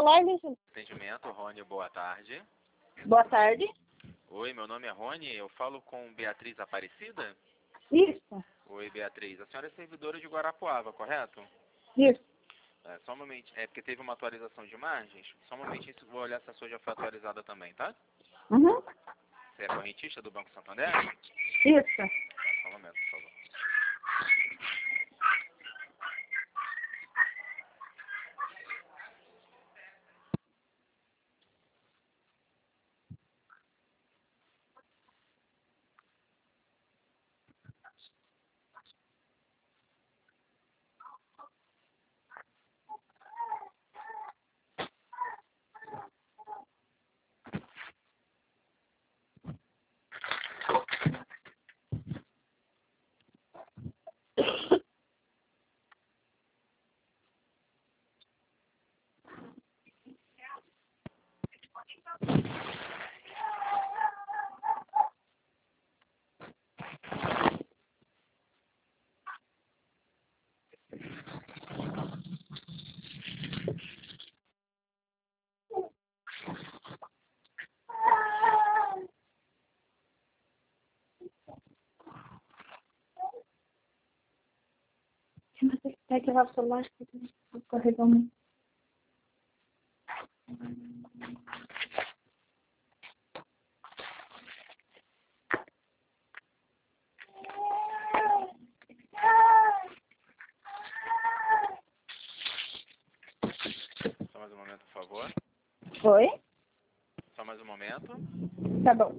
celular, deixa. Atendimento, Rony, boa tarde. Boa tarde. Oi, meu nome é Rony, eu falo com Beatriz Aparecida? Isso, Oi, Beatriz. A senhora é servidora de Guarapuava, correto? isso. Só um momento, é porque teve uma atualização de imagens. Só um momentinho, vou olhar se a sua já foi atualizada também, tá? Uhum. Você é correntista do Banco Santander? Isso. Só um momento, por favor. Vai levar o celular, que eu vou carregar um. Só mais um momento, por favor. Oi? Só mais um momento. Tá bom.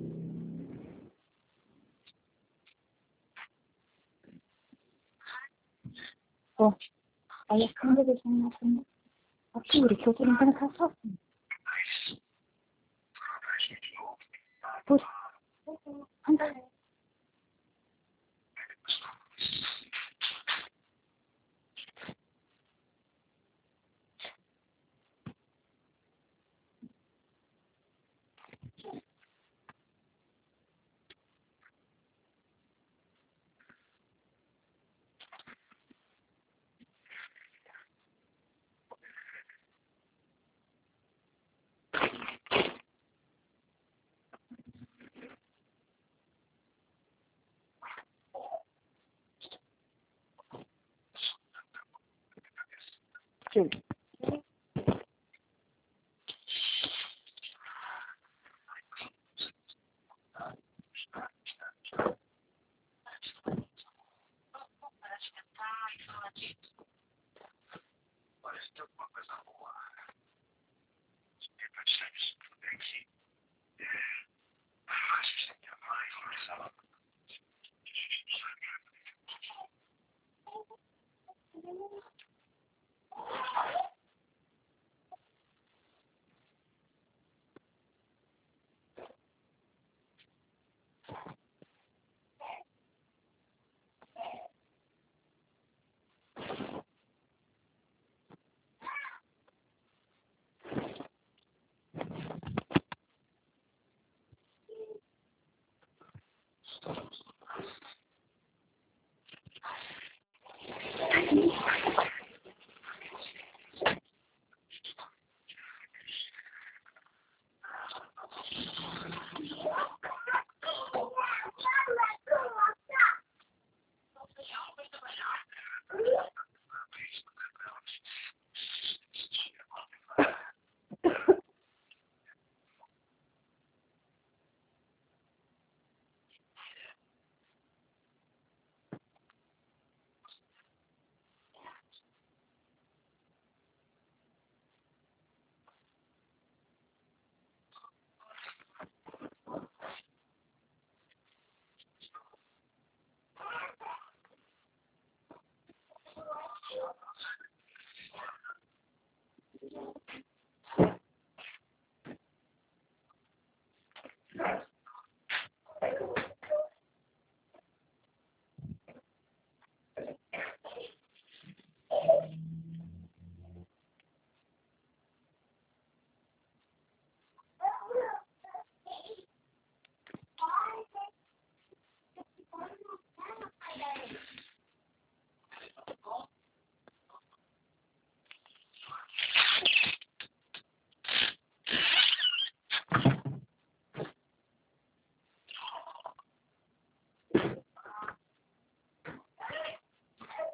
Ó, aí a câmera deixa na frente. Apure, que eu tô limpando a casa sozinha. Apure. Anda. Júlio.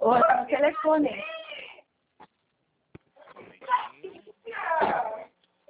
Ô, tá no telefone. Só um momentinho.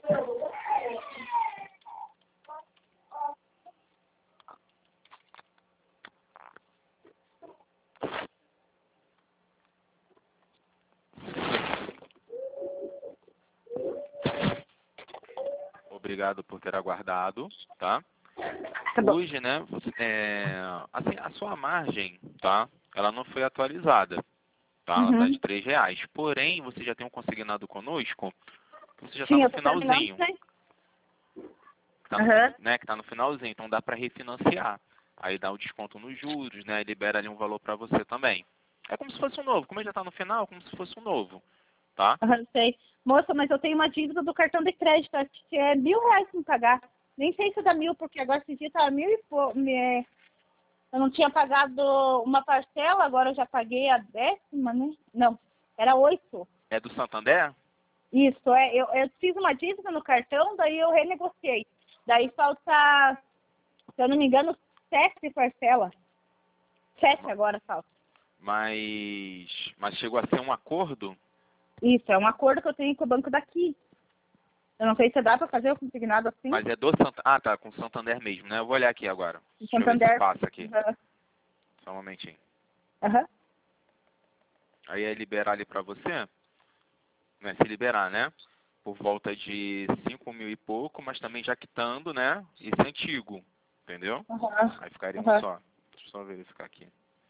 Obrigado por ter aguardado, tá? Tá bom. Hoje, né, assim, a sua margem, tá? Ela não foi atualizada, tá? Ela tá Uhum. de R$ 3. Porém, você já tem um consignado conosco, você já tá Sim, no eu tô terminando, finalzinho, né? tá Aham. né, que tá no finalzinho, então dá para refinanciar. Aí dá o desconto nos juros, né, e libera ali um valor para você também. É como se fosse um novo, como ele já tá no final, como se fosse um novo, tá? Aham, sei. Moça, mas eu tenho uma dívida do cartão de crédito, acho que é R$ 1.000 pra me pagar. Nem sei se dá 1.000, porque agora esse dia tava 1.000 e pouco. Eu não tinha pagado uma parcela, agora eu já paguei a 10ª, né? Não, era 8. É do Santander? Isso, eu fiz uma dívida no cartão, daí eu renegociei. Daí falta, se eu não me engano, 7 parcelas. 7 agora falta. Mas chegou a ser um acordo? Isso, é um acordo que eu tenho com o banco daqui. Eu não sei se dá pra fazer o consignado assim. Mas é do Santander. Ah, tá, com o Santander mesmo, né? Eu vou olhar aqui agora. O Deixa eu ver se Santander. passa aqui. Aham. Só um momentinho. Aham. Aí é liberar ali pra você, né? Se liberar, né? Por volta de 5.000 e pouco, mas também já quitando, né? Esse antigo, entendeu? Aham. Aí ficaria um Aham. só. Deixa eu só verificar aqui.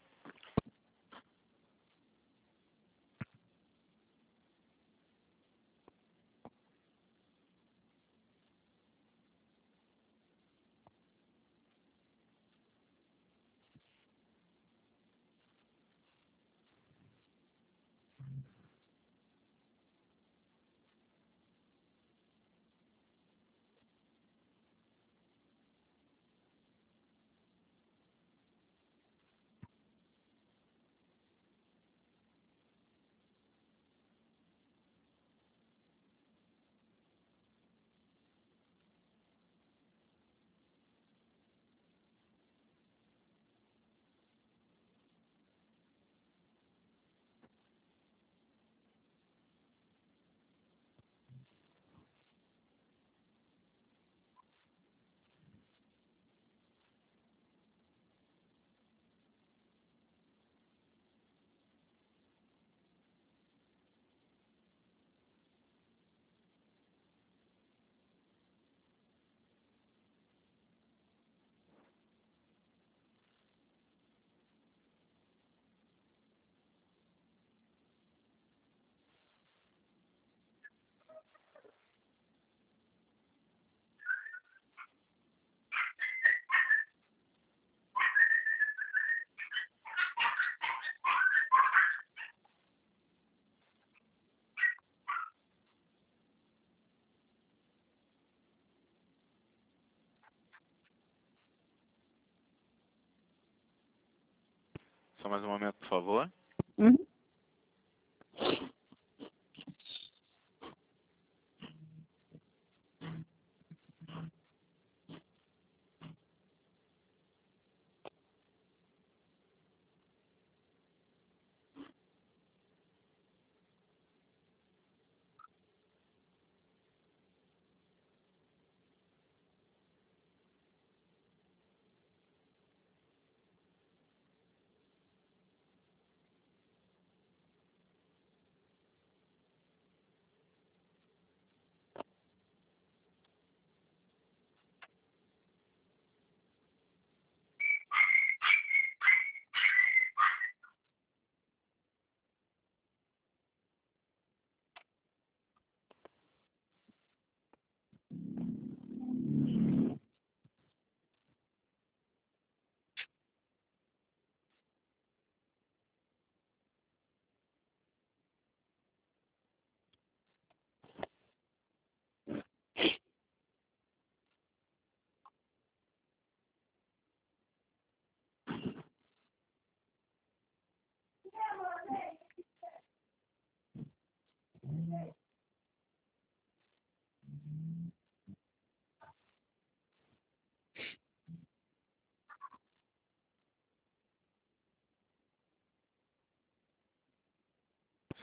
Só mais um momento, por favor. Uhum.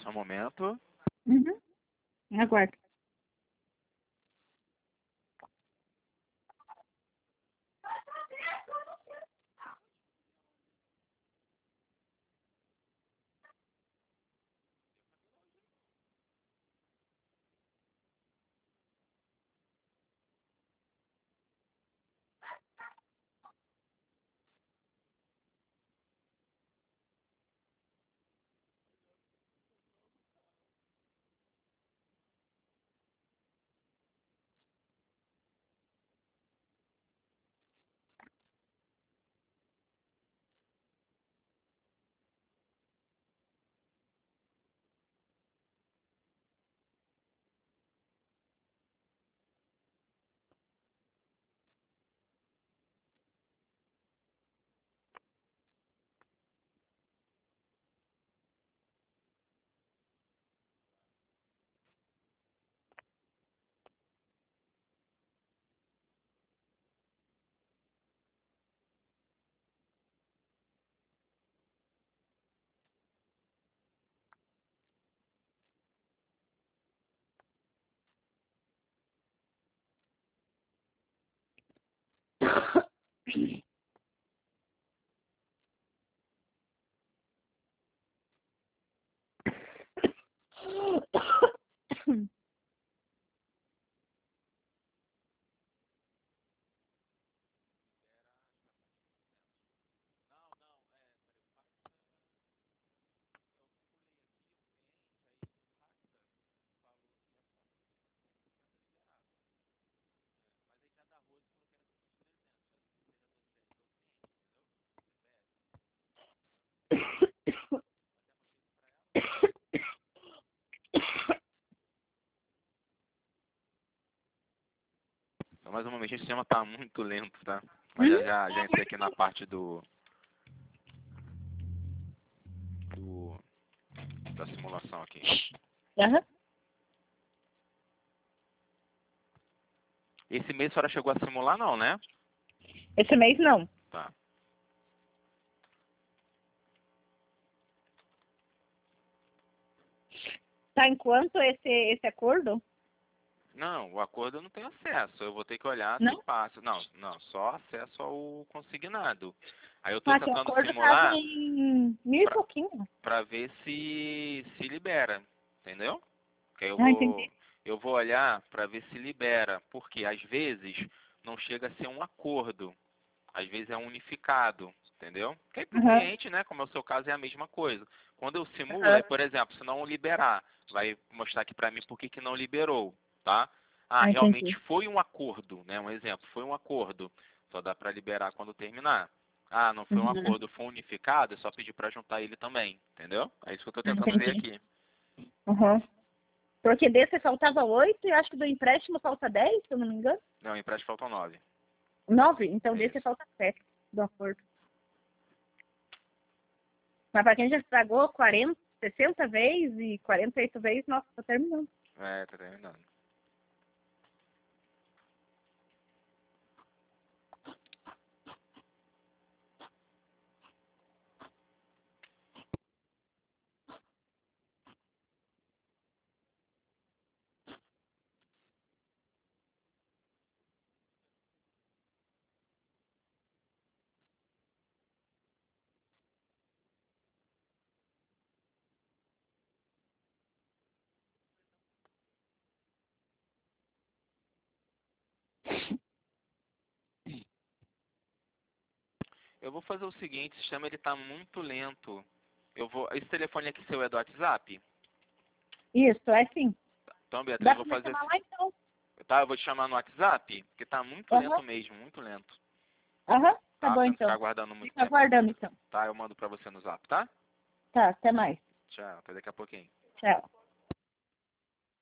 Só um momento. Uhum. Aguardo. Então, mais um momento, o sistema tá muito lento, tá? Mas Uhum. já entrei aqui na parte da simulação aqui. Aham. Esse mês a senhora chegou a simular, não, né? Esse mês não. Tá. Tá em quanto esse acordo? Não, o acordo eu não tenho acesso. Eu vou ter que olhar se Não? passa. Não, só acesso ao consignado. Aí eu tô Ah, que o tentando acordo tava simular em 1.000 e pouquinho. pra ver se libera, entendeu? Que aí Ah, entendi. eu vou olhar pra ver se libera, porque às vezes não chega a ser um acordo, às vezes é um unificado, entendeu? Que aí pro Aham. cliente, né, como é o seu caso, é a mesma coisa. Quando eu simulo, Aham. aí, por exemplo, se não liberar, vai mostrar aqui pra mim por que que não liberou, tá? Ah, Ah, realmente entendi. foi um acordo, né? Um exemplo, foi um acordo. Só dá pra liberar quando terminar. Ah, não foi um Uhum. acordo, foi um unificado, é só pedir pra juntar ele também, entendeu? É isso que eu tô Ah, tentando ver entendi. aqui. Uhum. Porque desse faltava 8 e acho que do empréstimo falta 10, se eu não me engano. Não, empréstimo faltam 9. 9, então É desse isso. falta 7 do acordo. Mas para quem já pagou 40, 60 vezes e 48 vezes, nossa, tá terminando. É, tá terminando. Eu vou fazer o seguinte, o sistema ele tá muito lento. Esse telefone aqui seu é do WhatsApp? Isso, é sim. Então, Beatriz, Dá eu vou pra me fazer chamar assim. lá então. Tá, eu vou te chamar no WhatsApp, porque tá muito Aham, lento mesmo, muito lento. aham, tá Tá, bom pra não ficar então. aguardando muito Fica tempo. aguardando então. Tá, eu mando pra você no Zap, tá? Tá, até mais. Tchau, até daqui a pouquinho. Tchau.